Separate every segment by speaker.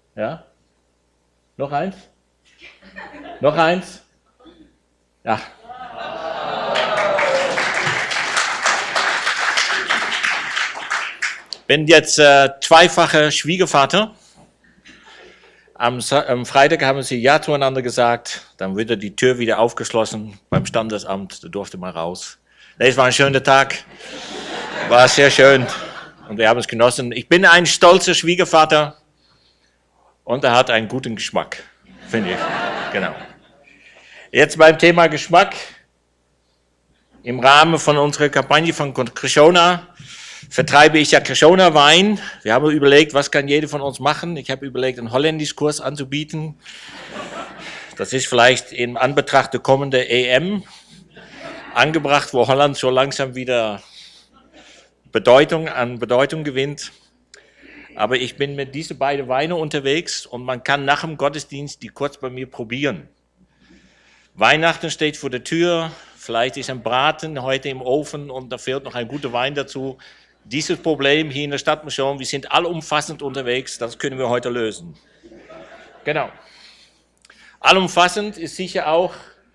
Speaker 1: Ja? Noch eins? Noch eins? Ja. Bin jetzt zweifacher Schwiegervater. Am Freitag haben sie Ja zueinander gesagt. Dann wurde die Tür wieder aufgeschlossen beim Standesamt. Da durfte man raus. Es war ein schöner Tag. War sehr schön. Und wir haben es genossen. Ich bin ein stolzer Schwiegervater. Und er hat einen guten Geschmack, finde ich. Genau. Jetzt beim Thema Geschmack. Im Rahmen von unserer Kampagne von Krishona vertreibe ich ja Krishona-Wein. Wir haben überlegt, was kann jeder von uns machen. Ich habe überlegt, einen Holländisch-Kurs anzubieten. Das ist vielleicht in Anbetracht der kommenden EM angebracht, wo Holland so langsam wieder an Bedeutung gewinnt. Aber ich bin mit diesen beiden Weinen unterwegs und man kann nach dem Gottesdienst die kurz bei mir probieren. Weihnachten steht vor der Tür, vielleicht ist ein Braten heute im Ofen und da fehlt noch ein guter Wein dazu. Dieses Problem hier in der Stadtmission, wir sind allumfassend unterwegs, das können wir heute lösen. Genau. Allumfassend ist sicher auch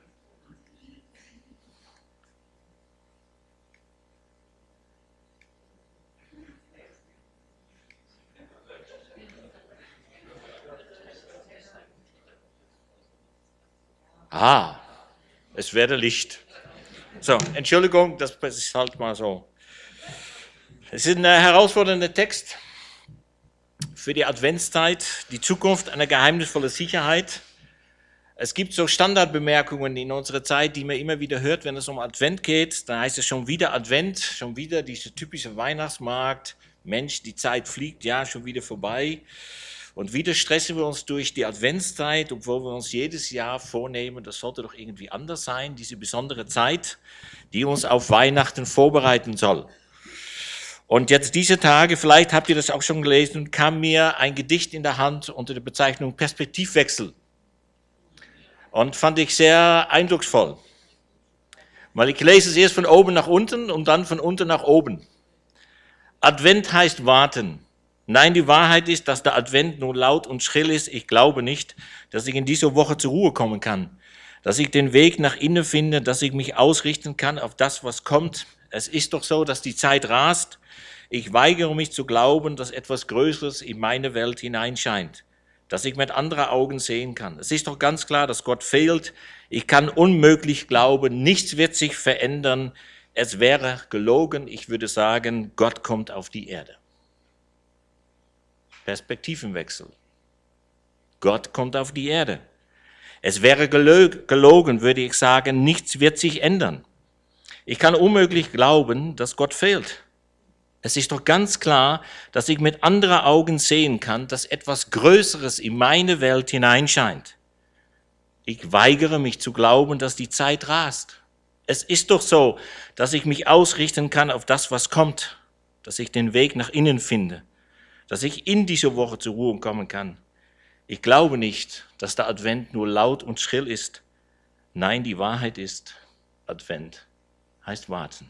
Speaker 1: es werde Licht. So, Entschuldigung, das ist halt mal so. Es ist ein herausfordernder Text für die Adventszeit, die Zukunft einer geheimnisvollen Sicherheit. Es gibt so Standardbemerkungen in unserer Zeit, die man immer wieder hört, wenn es um Advent geht. Dann heißt es schon wieder Advent, schon wieder dieser typische Weihnachtsmarkt. Mensch, die Zeit fliegt ja schon wieder vorbei. Und wieder stressen wir uns durch die Adventszeit, obwohl wir uns jedes Jahr vornehmen, das sollte doch irgendwie anders sein, diese besondere Zeit, die uns auf Weihnachten vorbereiten soll. Und jetzt diese Tage, vielleicht habt ihr das auch schon gelesen, kam mir ein Gedicht in der Hand unter der Bezeichnung Perspektivwechsel. Und fand ich sehr eindrucksvoll. Weil ich lese es erst von oben nach unten und dann von unten nach oben. Advent heißt warten. Nein, die Wahrheit ist, dass der Advent nur laut und schrill ist. Ich glaube nicht, dass ich in dieser Woche zur Ruhe kommen kann. Dass ich den Weg nach innen finde, dass ich mich ausrichten kann auf das, was kommt. Es ist doch so, dass die Zeit rast. Ich weigere mich zu glauben, dass etwas Größeres in meine Welt hineinscheint. Dass ich mit anderen Augen sehen kann. Es ist doch ganz klar, dass Gott fehlt. Ich kann unmöglich glauben, nichts wird sich verändern. Es wäre gelogen, ich würde sagen, Gott kommt auf die Erde. Perspektivenwechsel. Gott kommt auf die Erde. Es wäre gelogen, würde ich sagen, nichts wird sich ändern. Ich kann unmöglich glauben, dass Gott fehlt. Es ist doch ganz klar, dass ich mit anderen Augen sehen kann, dass etwas Größeres in meine Welt hineinscheint. Ich weigere mich zu glauben, dass die Zeit rast. Es ist doch so, dass ich mich ausrichten kann auf das, was kommt, dass ich den Weg nach innen finde, dass ich in dieser Woche zur Ruhe kommen kann. Ich glaube nicht, dass der Advent nur laut und schrill ist. Nein, die Wahrheit ist, Advent heißt warten.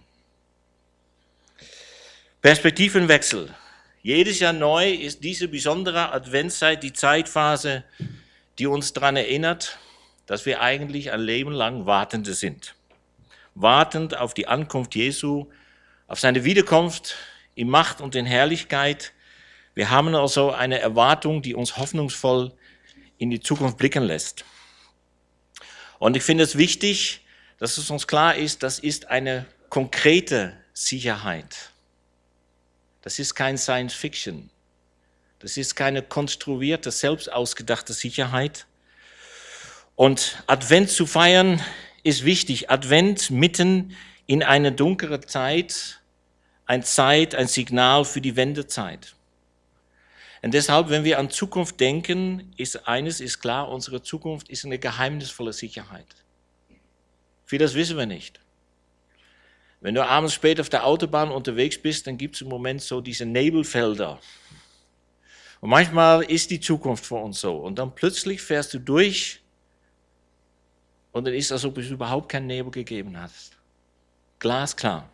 Speaker 1: Perspektivenwechsel. Jedes Jahr neu ist diese besondere Adventszeit die Zeitphase, die uns daran erinnert, dass wir eigentlich ein Leben lang Wartende sind. Wartend auf die Ankunft Jesu, auf seine Wiederkunft in Macht und in Herrlichkeit. Wir haben also eine Erwartung, die uns hoffnungsvoll in die Zukunft blicken lässt. Und ich finde es wichtig, dass es uns klar ist, das ist eine konkrete Sicherheit. Das ist kein Science Fiction. Das ist keine konstruierte, selbst ausgedachte Sicherheit. Und Advent zu feiern ist wichtig. Advent mitten in eine dunkle Zeit, ein Signal für die Wendezeit. Und deshalb, wenn wir an Zukunft denken, eines ist klar, unsere Zukunft ist eine geheimnisvolle Sicherheit. Vieles wissen wir nicht. Wenn du abends spät auf der Autobahn unterwegs bist, dann gibt es im Moment so diese Nebelfelder. Und manchmal ist die Zukunft für uns so. Und dann plötzlich fährst du durch und dann ist es, als ob es überhaupt keinen Nebel gegeben hat. Glasklar.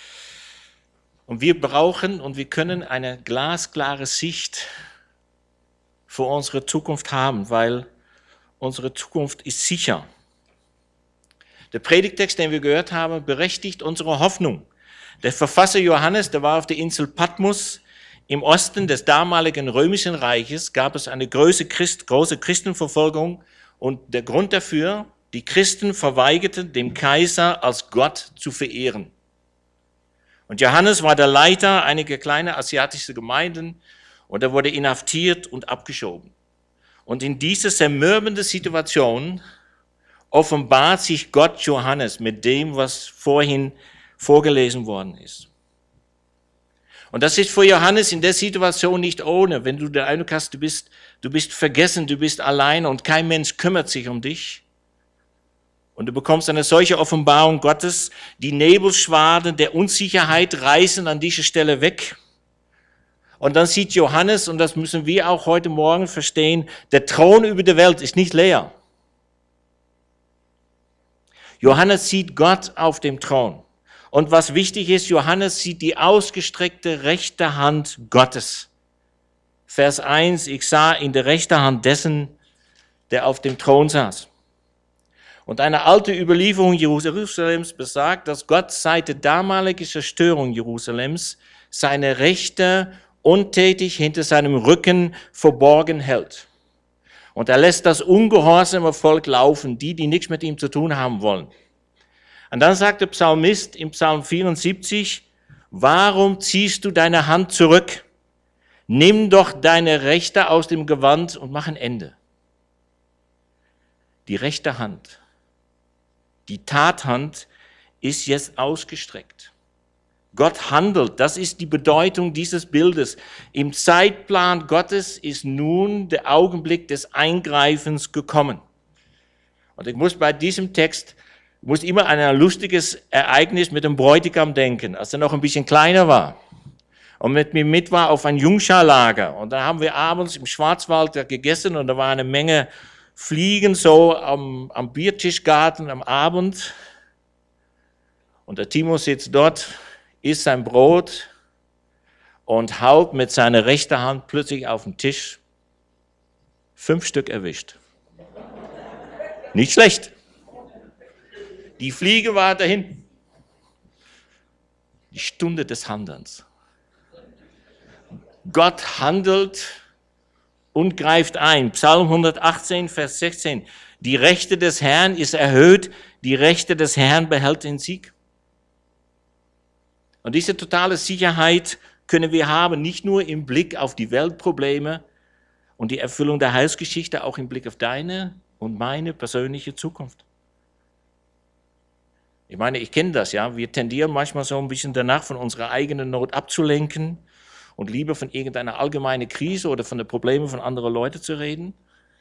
Speaker 1: Und wir brauchen und wir können eine glasklare Sicht für unsere Zukunft haben, weil unsere Zukunft ist sicher. Der Predigtext, den wir gehört haben, berechtigt unsere Hoffnung. Der Verfasser Johannes, der war auf der Insel Patmos. Im Osten des damaligen römischen Reiches gab es eine große Christenverfolgung und der Grund dafür, die Christen verweigerten, dem Kaiser als Gott zu verehren. Und Johannes war der Leiter einiger kleiner asiatischer Gemeinden und er wurde inhaftiert und abgeschoben. Und in dieser zermürbenden Situation offenbart sich Gott Johannes mit dem, was vorhin vorgelesen worden ist. Und das ist für Johannes in der Situation nicht ohne, wenn du den Eindruck hast, du bist vergessen, du bist allein und kein Mensch kümmert sich um dich. Und du bekommst eine solche Offenbarung Gottes, die Nebelschwaden der Unsicherheit reißen an dieser Stelle weg. Und dann sieht Johannes, und das müssen wir auch heute Morgen verstehen, der Thron über der Welt ist nicht leer. Johannes sieht Gott auf dem Thron. Und was wichtig ist, Johannes sieht die ausgestreckte rechte Hand Gottes. Vers 1, ich sah in der rechten Hand dessen, der auf dem Thron saß. Und eine alte Überlieferung Jerusalems besagt, dass Gott seit der damaligen Zerstörung Jerusalems seine Rechte untätig hinter seinem Rücken verborgen hält. Und er lässt das ungehorsame Volk laufen, die nichts mit ihm zu tun haben wollen. Und dann sagt der Psalmist im Psalm 74, warum ziehst du deine Hand zurück? Nimm doch deine Rechte aus dem Gewand und mach ein Ende. Die rechte Hand, die Tathand ist jetzt ausgestreckt. Gott handelt, das ist die Bedeutung dieses Bildes. Im Zeitplan Gottes ist nun der Augenblick des Eingreifens gekommen. Und ich muss bei diesem Text immer an ein lustiges Ereignis mit dem Bräutigam denken, als er noch ein bisschen kleiner war. Und mit mir mit war auf ein Jungscharlager. Und da haben wir abends im Schwarzwald gegessen und da war eine Menge Fliegen so am Biertischgarten am Abend. Und der Timo sitzt dort, isst sein Brot und haut mit seiner rechten Hand plötzlich auf den Tisch 5 Stück erwischt. Nicht schlecht. Die Fliege war dahin. Die Stunde des Handelns. Gott handelt und greift ein. Psalm 118, Vers 16. Die Rechte des Herrn ist erhöht, die Rechte des Herrn behält den Sieg. Und diese totale Sicherheit können wir haben, nicht nur im Blick auf die Weltprobleme und die Erfüllung der Heilsgeschichte, auch im Blick auf deine und meine persönliche Zukunft. Ich meine, ich kenne das, ja. Wir tendieren manchmal so ein bisschen danach, von unserer eigenen Not abzulenken und lieber von irgendeiner allgemeinen Krise oder von den Problemen von anderen Leuten zu reden.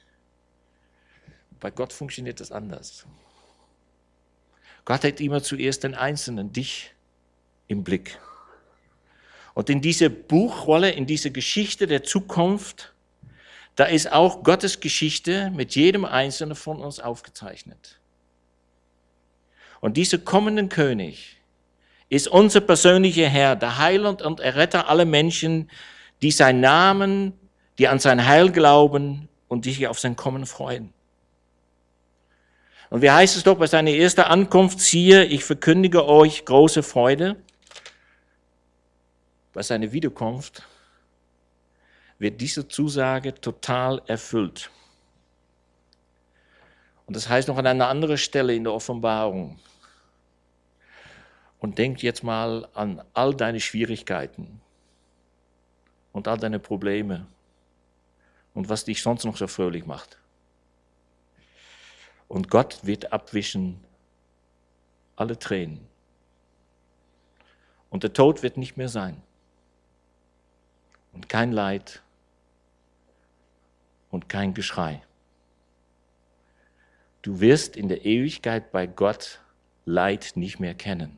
Speaker 1: Bei Gott funktioniert das anders. Gott hat immer zuerst den Einzelnen, dich, im Blick. Und in dieser Buchrolle, in dieser Geschichte der Zukunft, da ist auch Gottes Geschichte mit jedem Einzelnen von uns aufgezeichnet. Und dieser kommende König ist unser persönlicher Herr, der Heiland und Erretter aller Menschen, die seinen Namen, die an sein Heil glauben und die sich auf sein Kommen freuen. Und wie heißt es doch bei seiner ersten Ankunft, siehe, ich verkündige euch große Freude. Bei seiner Wiederkunft wird diese Zusage total erfüllt. Und das heißt noch an einer anderen Stelle in der Offenbarung. Und denk jetzt mal an all deine Schwierigkeiten und all deine Probleme und was dich sonst noch so fröhlich macht. Und Gott wird abwischen alle Tränen. Und der Tod wird nicht mehr sein. Und kein Leid und kein Geschrei. Du wirst in der Ewigkeit bei Gott Leid nicht mehr kennen.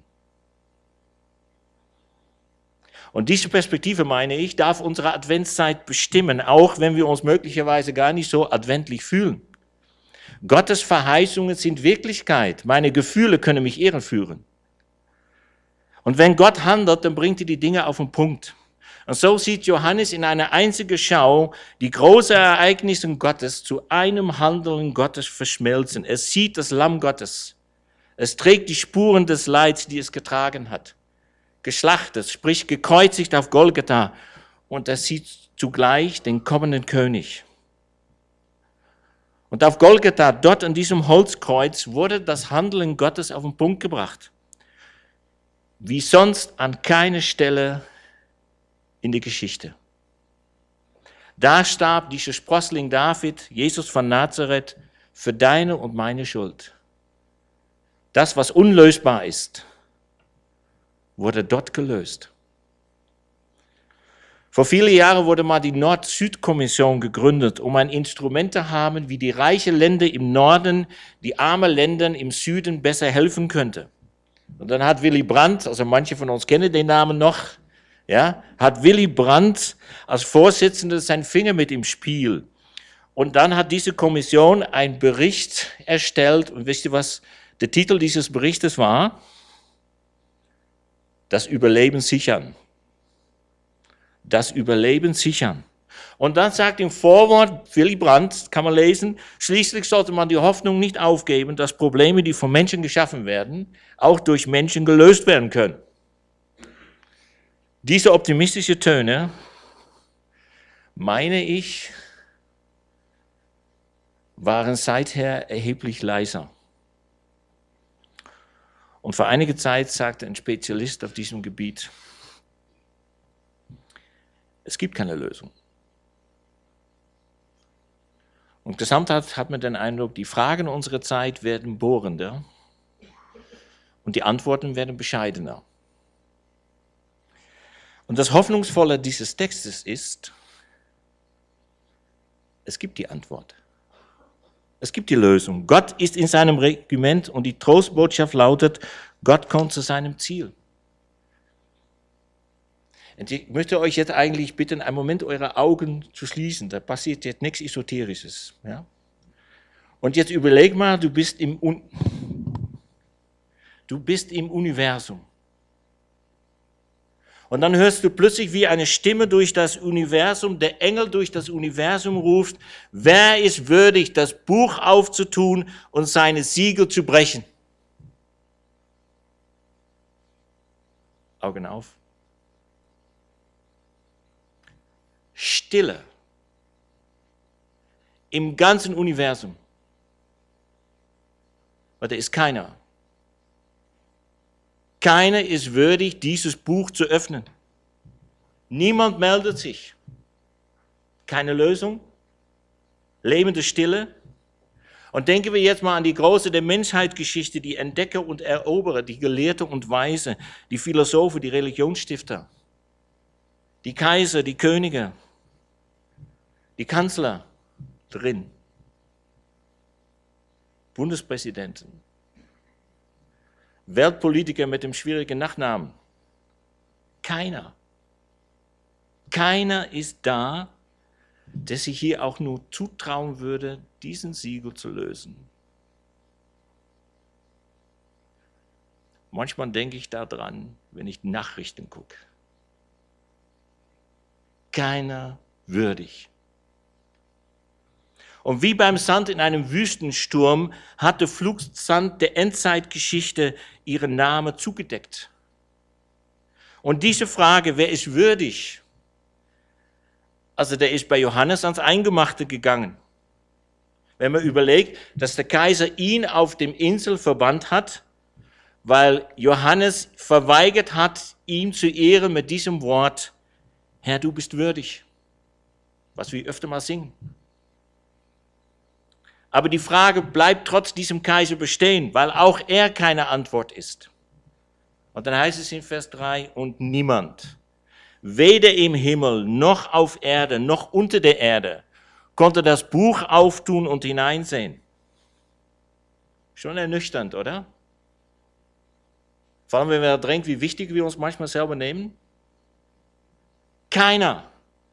Speaker 1: Und diese Perspektive, meine ich, darf unsere Adventszeit bestimmen, auch wenn wir uns möglicherweise gar nicht so adventlich fühlen. Gottes Verheißungen sind Wirklichkeit. Meine Gefühle können mich irreführen. Und wenn Gott handelt, dann bringt er die Dinge auf den Punkt. Und so sieht Johannes in einer einzigen Schau die großen Ereignisse Gottes zu einem Handeln Gottes verschmelzen. Er sieht das Lamm Gottes. Es trägt die Spuren des Leids, die es getragen hat. Geschlachtet, sprich gekreuzigt auf Golgatha. Und er sieht zugleich den kommenden König. Und auf Golgatha, dort an diesem Holzkreuz, wurde das Handeln Gottes auf den Punkt gebracht. Wie sonst an keiner Stelle in der Geschichte. Da starb dieser Sprossling David, Jesus von Nazareth, für deine und meine Schuld. Das, was unlösbar ist, wurde dort gelöst. Vor vielen Jahren wurde mal die Nord-Süd-Kommission gegründet, um ein Instrument zu haben, wie die reichen Länder im Norden die armen Länder im Süden besser helfen könnte. Und dann hat Willy Brandt, also manche von uns kennen den Namen noch, ja, hat Willy Brandt als Vorsitzender seinen Finger mit im Spiel. Und dann hat diese Kommission einen Bericht erstellt. Und wisst ihr, was der Titel dieses Berichtes war? Das Überleben sichern. Das Überleben sichern. Und dann sagt im Vorwort Willy Brandt, kann man lesen, schließlich sollte man die Hoffnung nicht aufgeben, dass Probleme, die von Menschen geschaffen werden, auch durch Menschen gelöst werden können. Diese optimistischen Töne, meine ich, waren seither erheblich leiser. Und vor einiger Zeit sagte ein Spezialist auf diesem Gebiet, es gibt keine Lösung. Und gesamthaft hat man den Eindruck, die Fragen unserer Zeit werden bohrender und die Antworten werden bescheidener. Und das Hoffnungsvolle dieses Textes ist, es gibt die Antwort. Es gibt die Lösung. Gott ist in seinem Regiment und die Trostbotschaft lautet, Gott kommt zu seinem Ziel. Und ich möchte euch jetzt eigentlich bitten, einen Moment eure Augen zu schließen. Da passiert jetzt nichts Esoterisches. Ja? Und jetzt überleg mal, du bist im Universum. Und dann hörst du plötzlich, wie eine Stimme durch das Universum, der Engel durch das Universum ruft, wer ist würdig, das Buch aufzutun und seine Siegel zu brechen? Augen auf. Stille im ganzen Universum. Aber da ist keiner. Keiner ist würdig, dieses Buch zu öffnen. Niemand meldet sich. Keine Lösung. Lebende Stille. Und denken wir jetzt mal an die große der Menschheitsgeschichte, die Entdecker und Eroberer, die Gelehrte und Weise, die Philosophen, die Religionsstifter, die Kaiser, die Könige, die Kanzler drin, Bundespräsidenten, Weltpolitiker mit dem schwierigen Nachnamen. Keiner ist da, der sich hier auch nur zutrauen würde, diesen Siegel zu lösen. Manchmal denke ich daran, wenn ich Nachrichten gucke. Keiner würdig. Und wie beim Sand in einem Wüstensturm hat der Flugsand der Endzeitgeschichte ihren Namen zugedeckt. Und diese Frage, wer ist würdig? Also der ist bei Johannes ans Eingemachte gegangen. Wenn man überlegt, dass der Kaiser ihn auf dem Insel verbannt hat, weil Johannes verweigert hat, ihm zu ehren mit diesem Wort, Herr, du bist würdig, was wir öfter mal singen. Aber die Frage bleibt trotz diesem Kaiser bestehen, weil auch er keine Antwort ist. Und dann heißt es in Vers 3, und niemand, weder im Himmel, noch auf Erde, noch unter der Erde, konnte das Buch auftun und hineinsehen. Schon ernüchternd, oder? Vor allem, wenn wir da denken, wie wichtig wir uns manchmal selber nehmen. Keiner.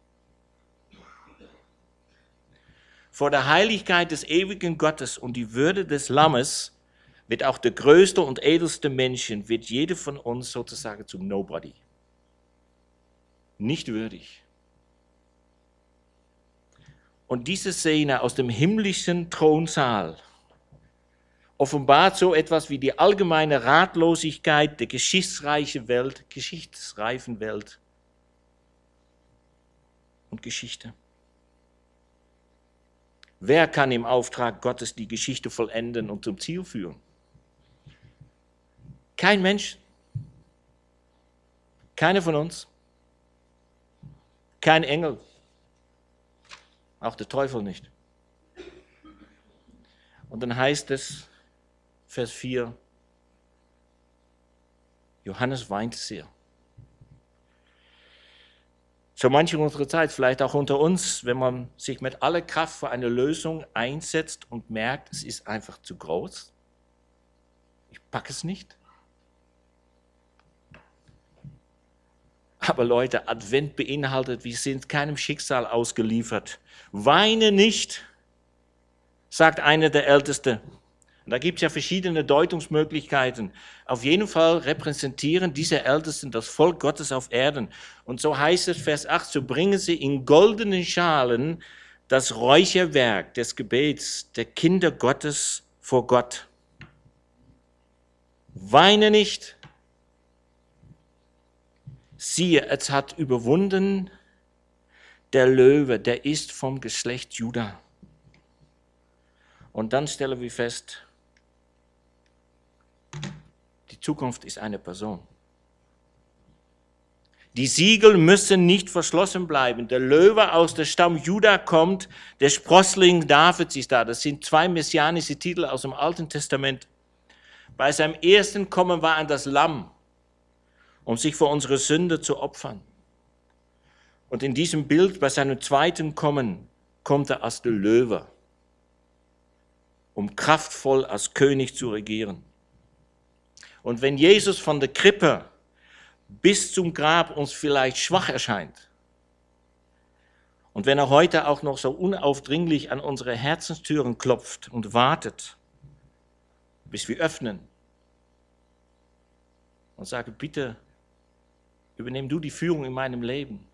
Speaker 1: Vor der Heiligkeit des ewigen Gottes und die Würde des Lammes wird auch der größte und edelste Menschen, wird jeder von uns sozusagen zum Nobody. nicht würdig. Und diese Szene aus dem himmlischen Thronsaal offenbart so etwas wie die allgemeine Ratlosigkeit der geschichtsreichen Welt und Geschichte. Wer kann im Auftrag Gottes die Geschichte vollenden und zum Ziel führen? Kein Mensch. Keiner von uns. Kein Engel. Auch der Teufel nicht. Und dann heißt es, Vers 4, Johannes weinte sehr. So manche unserer Zeit, vielleicht auch unter uns, wenn man sich mit aller Kraft für eine Lösung einsetzt und merkt, es ist einfach zu groß. Ich packe es nicht. Aber Leute, Advent beinhaltet, wir sind keinem Schicksal ausgeliefert. Weine nicht, sagt einer der Ältesten. Und da gibt es ja verschiedene Deutungsmöglichkeiten. Auf jeden Fall repräsentieren diese Ältesten das Volk Gottes auf Erden. Und so heißt es, Vers 8, so bringen sie in goldenen Schalen das Räucherwerk des Gebets der Kinder Gottes vor Gott. Weine nicht. Siehe, es hat überwunden der Löwe, der ist vom Geschlecht Juda. Und dann stellen wir fest, die Zukunft ist eine Person. Die Siegel müssen nicht verschlossen bleiben. Der Löwe aus dem Stamm Juda kommt, der Sprossling Davids ist da. Das sind zwei messianische Titel aus dem Alten Testament. Bei seinem ersten Kommen war er das Lamm, um sich für unsere Sünde zu opfern. Und in diesem Bild, bei seinem zweiten Kommen, kommt er als der Löwe, um kraftvoll als König zu regieren. Und wenn Jesus von der Krippe bis zum Grab uns vielleicht schwach erscheint, und wenn er heute auch noch so unaufdringlich an unsere Herzenstüren klopft und wartet, bis wir öffnen und sagen, bitte übernimm du die Führung in meinem Leben.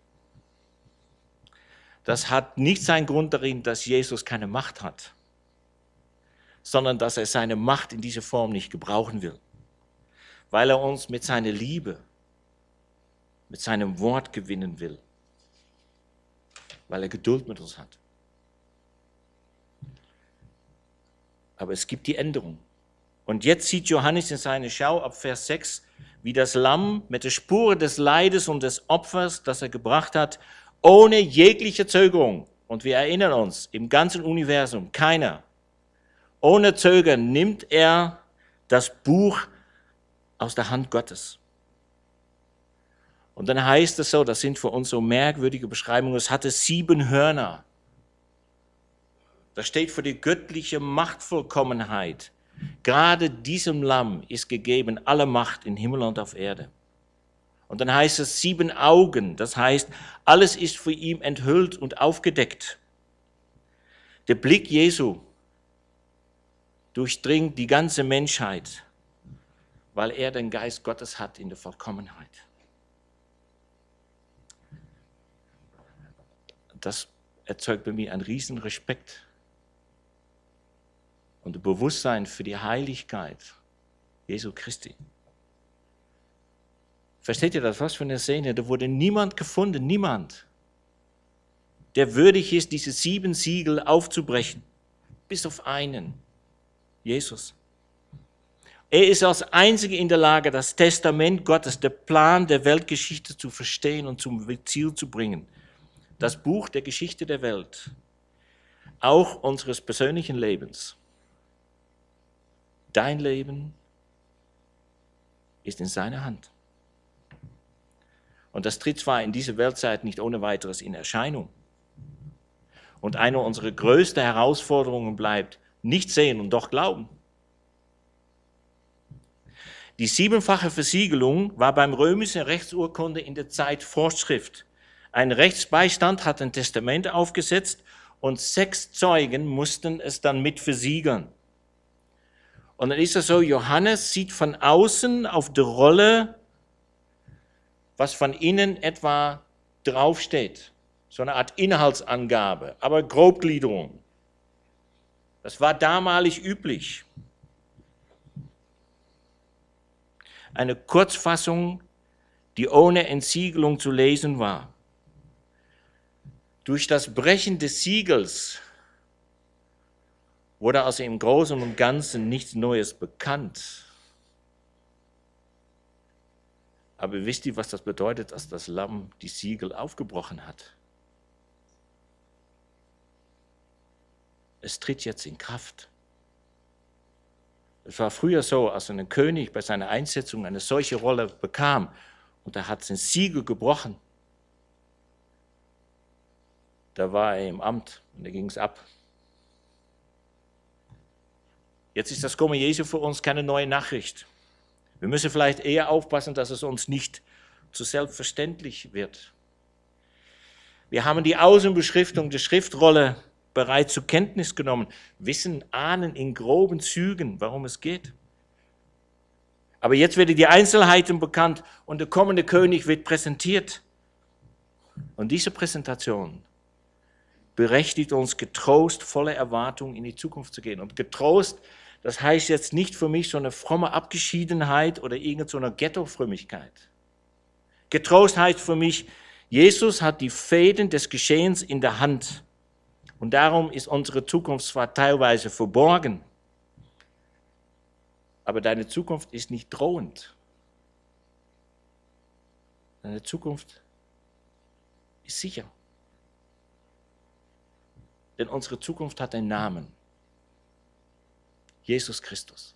Speaker 1: Das hat nicht seinen Grund darin, dass Jesus keine Macht hat, sondern dass er seine Macht in dieser Form nicht gebrauchen will, weil er uns mit seiner Liebe, mit seinem Wort gewinnen will, weil er Geduld mit uns hat. Aber es gibt die Änderung. Und jetzt sieht Johannes in seiner Schau ab Vers 6, wie das Lamm mit der Spur des Leides und des Opfers, das er gebracht hat, ohne jegliche Zögerung, und wir erinnern uns, im ganzen Universum, keiner, ohne Zögern nimmt er das Buch aus der Hand Gottes. Und dann heißt es so, das sind für uns so merkwürdige Beschreibungen, es hatte 7 Hörner. Das steht für die göttliche Machtvollkommenheit. Gerade diesem Lamm ist gegeben alle Macht in Himmel und auf Erde. Und dann heißt es 7 Augen, das heißt, alles ist für ihn enthüllt und aufgedeckt. Der Blick Jesu durchdringt die ganze Menschheit, weil er den Geist Gottes hat in der Vollkommenheit. Das erzeugt bei mir einen riesen Respekt und Bewusstsein für die Heiligkeit Jesu Christi. Versteht ihr das? Was für eine Szene? Da wurde niemand gefunden, niemand, der würdig ist, diese 7 Siegel aufzubrechen, bis auf einen, Jesus. Er ist als Einziger in der Lage, das Testament Gottes, der Plan der Weltgeschichte zu verstehen und zum Ziel zu bringen. Das Buch der Geschichte der Welt, auch unseres persönlichen Lebens. Dein Leben ist in seiner Hand. Und das tritt zwar in dieser Weltzeit nicht ohne weiteres in Erscheinung. Und eine unserer größten Herausforderungen bleibt, nicht sehen und doch glauben. Die 7-fache Versiegelung war beim römischen Rechtsurkunde in der Zeit Vorschrift. Ein Rechtsbeistand hat ein Testament aufgesetzt und 6 Zeugen mussten es dann mit versiegeln. Und dann ist es so, Johannes sieht von außen auf die Rolle, was von innen etwa draufsteht. So eine Art Inhaltsangabe, aber Grobgliederung. Das war damalig üblich. Eine Kurzfassung, die ohne Entsiegelung zu lesen war. Durch das Brechen des Siegels wurde also im Großen und Ganzen nichts Neues bekannt. Aber wisst ihr, was das bedeutet, dass das Lamm die Siegel aufgebrochen hat? Es tritt jetzt in Kraft. Es war früher so, als ein König bei seiner Einsetzung eine solche Rolle bekam und er hat sein Siegel gebrochen, da war er im Amt und da ging es ab. Jetzt ist das Kommen Jesu für uns keine neue Nachricht. Wir müssen vielleicht eher aufpassen, dass es uns nicht zu selbstverständlich wird. Wir haben die Außenbeschriftung der Schriftrolle bereits zur Kenntnis genommen, wissen, ahnen in groben Zügen, worum es geht. Aber jetzt werden die Einzelheiten bekannt und der kommende König wird präsentiert. Und diese Präsentation berechtigt uns getrost, voller Erwartung in die Zukunft zu gehen. Und getrost, das heißt jetzt nicht für mich so eine fromme Abgeschiedenheit oder irgendeine Ghetto-Frömmigkeit. Getrost heißt für mich, Jesus hat die Fäden des Geschehens in der Hand. Und darum ist unsere Zukunft zwar teilweise verborgen, aber deine Zukunft ist nicht drohend. Deine Zukunft ist sicher. Denn unsere Zukunft hat einen Namen. Jesus Christus.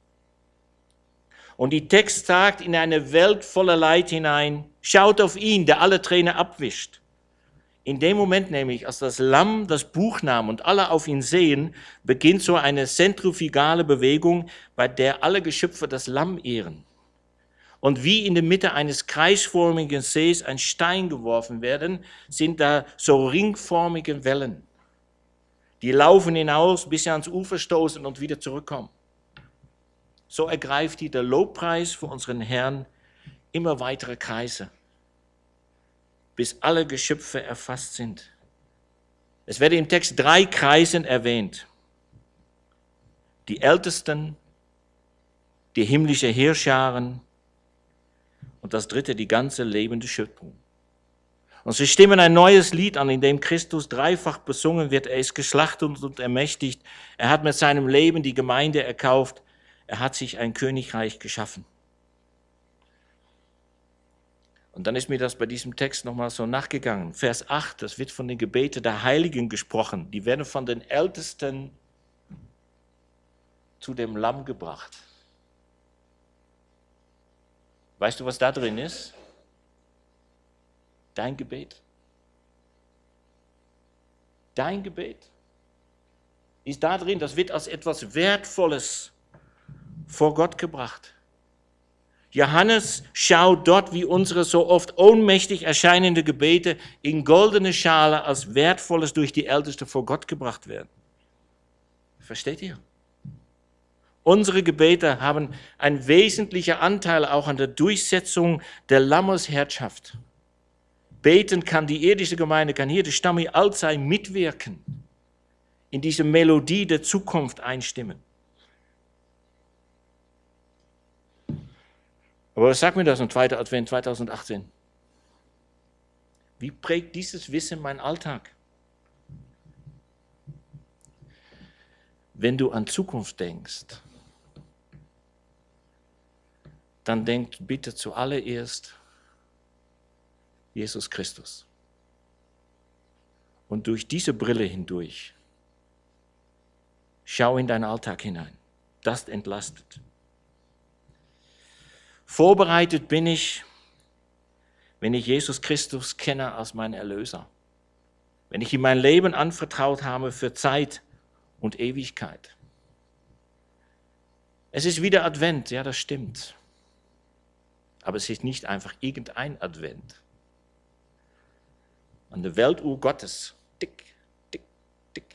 Speaker 1: Und die Text sagt in eine Welt voller Leid hinein, schaut auf ihn, der alle Tränen abwischt. In dem Moment nämlich, als das Lamm das Buch nahm und alle auf ihn sehen, beginnt so eine zentrifugale Bewegung, bei der alle Geschöpfe das Lamm ehren. Und wie in der Mitte eines kreisförmigen Sees ein Stein geworfen werden, sind da so ringförmige Wellen. Die laufen hinaus, bis sie ans Ufer stoßen und wieder zurückkommen. So ergreift der Lobpreis für unseren Herrn immer weitere Kreise, bis alle Geschöpfe erfasst sind. Es werden im Text 3 Kreise erwähnt. Die Ältesten, die himmlische Heerscharen und das dritte, die ganze lebende Schöpfung. Und sie stimmen ein neues Lied an, in dem Christus dreifach besungen wird. Er ist geschlachtet und ermächtigt. Er hat mit seinem Leben die Gemeinde erkauft. Er hat sich ein Königreich geschaffen. Und dann ist mir das bei diesem Text nochmal so nachgegangen. Vers 8, das wird von den Gebeten der Heiligen gesprochen. Die werden von den Ältesten zu dem Lamm gebracht. Weißt du, was da drin ist? Dein Gebet. Dein Gebet ist da drin, das wird als etwas Wertvolles vor Gott gebracht. Johannes schaut dort, wie unsere so oft ohnmächtig erscheinende Gebete in goldene Schale als Wertvolles durch die Ältesten vor Gott gebracht werden. Versteht ihr? Unsere Gebete haben einen wesentlichen Anteil auch an der Durchsetzung der Lammesherrschaft. Beten kann die irdische Gemeinde, kann hier die Stamm allzeit mitwirken, in diese Melodie der Zukunft einstimmen. Aber was sagt mir das im 2. Advent 2018? Wie prägt dieses Wissen meinen Alltag? Wenn du an Zukunft denkst, dann denk bitte zuallererst Jesus Christus. Und durch diese Brille hindurch, schau in deinen Alltag hinein. Das entlastet. Vorbereitet bin ich, wenn ich Jesus Christus kenne als meinen Erlöser. Wenn ich ihm mein Leben anvertraut habe für Zeit und Ewigkeit. Es ist wieder Advent, ja, das stimmt. Aber es ist nicht einfach irgendein Advent. An der Weltuhr Gottes, tick, tick, tick,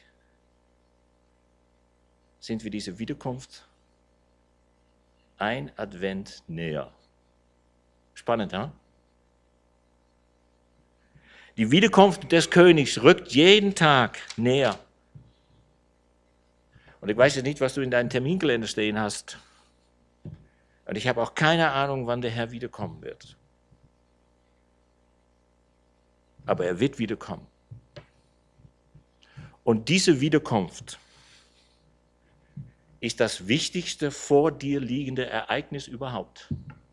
Speaker 1: sind wir diese Wiederkunft ein Advent näher. Spannend, ja? Die Wiederkunft des Königs rückt jeden Tag näher. Und ich weiß jetzt nicht, was du in deinem Terminkalender stehen hast. Und ich habe auch keine Ahnung, wann der Herr wiederkommen wird. Aber er wird wiederkommen. Und diese Wiederkunft ist das wichtigste vor dir liegende Ereignis überhaupt.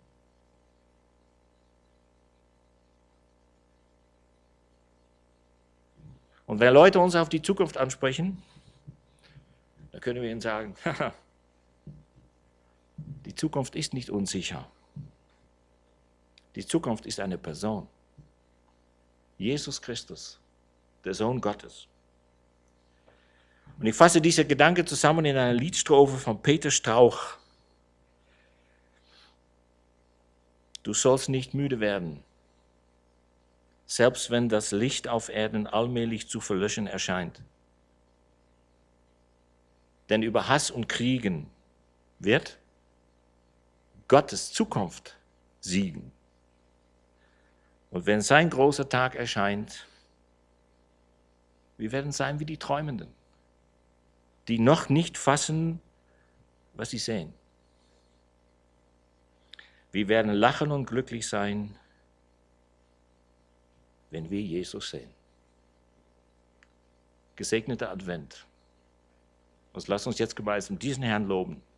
Speaker 1: Und wenn Leute uns auf die Zukunft ansprechen, dann können wir ihnen sagen, die Zukunft ist nicht unsicher. Die Zukunft ist eine Person. Jesus Christus, der Sohn Gottes. Und ich fasse diese Gedanken zusammen in einer Liedstrophe von Peter Strauch. Du sollst nicht müde werden, selbst wenn das Licht auf Erden allmählich zu verlöschen erscheint. Denn über Hass und Kriegen wird Gottes Zukunft siegen. Und wenn sein großer Tag erscheint, wir werden sein wie die Träumenden, die noch nicht fassen, was sie sehen. Wir werden lachen und glücklich sein, wenn wir Jesus sehen. Gesegneter Advent. Und lass uns jetzt gemeinsam diesen Herrn loben.